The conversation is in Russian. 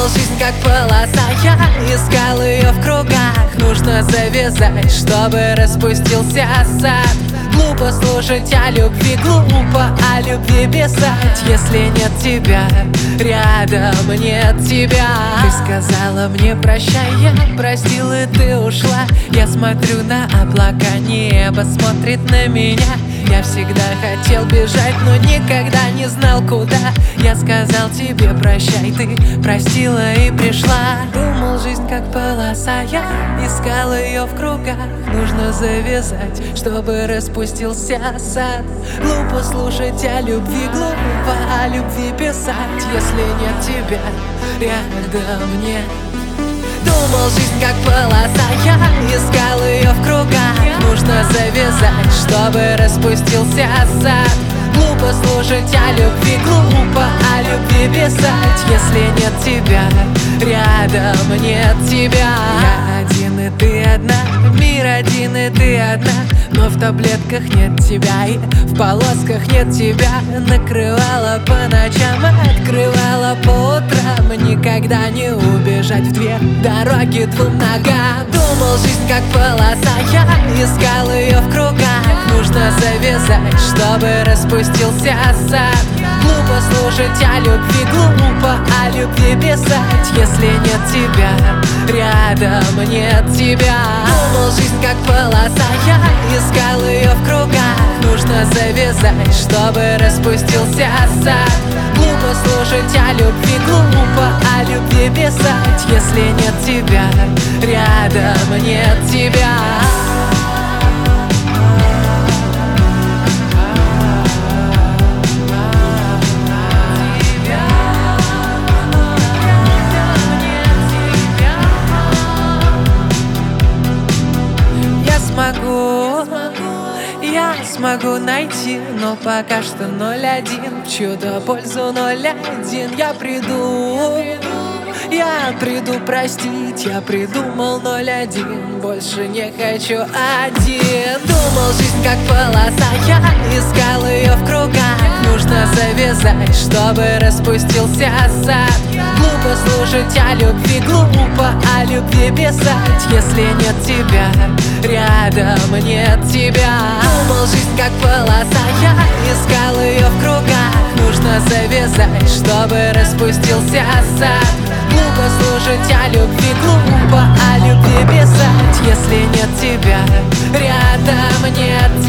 жизнь как полоса, я искал ее в кругах. Нужно завязать, чтобы распустился сад. Глупо слушать о любви, глупо о любви писать, если нет тебя, рядом нет тебя. Ты сказала мне прощай, я простил и ты ушла. Я смотрю на облака, небо смотрит на меня. Я всегда хотел бежать, но никогда не знал куда. Я сказал тебе прощай, ты простила и пришла. Думал, жизнь как полоса, я искал ее в кругах. Нужно завязать, чтобы распустился сад. Глупо слушать о любви, глупо о любви писать, если нет тебя, рядом нет. Думал, жизнь как полоса, я искал ее в кругах. Нужно завязать, чтобы распустился сад. Глупо слушать о любви, глупо о любви писать, если нет тебя, рядом нет тебя. Я один и ты одна, мир один и ты одна. Но в таблетках нет тебя и в полосках нет тебя. Накрывала по ночам, открывала по утрам. Никогда не убежать в две дороги двум ногам. Думал, жизнь как полоса, я искал ее в кругах. Нужно завязать, чтобы распустился сад. Глупо слушать о любви, глупо о любви писать, если нет тебя, рядом нет тебя. Думал, жизнь как полоса, я искал ее в кругах. Нужно завязать, чтобы распустился сад. Глупо слушать о любви, глупо о любви писать, если нет тебя, рядом нет тебя. Я смогу найти, но пока что 0-1. В чью-то пользу 0-1. Я приду простить, я придумал 0-1. Больше не хочу один. Думал, жизнь как полоса, я искал ее в кругах. Нужно завязать, чтобы распустился сад. Глупо слушать о любви, глупо о любви писать, если нет тебя, рядом нет тебя. Думал, жизнь как полоса, я искал ее в кругах. Нужно завязать, чтобы распустился сад. Глупо слушать о любви, глупо о любви писать, если нет тебя, рядом нет тебя.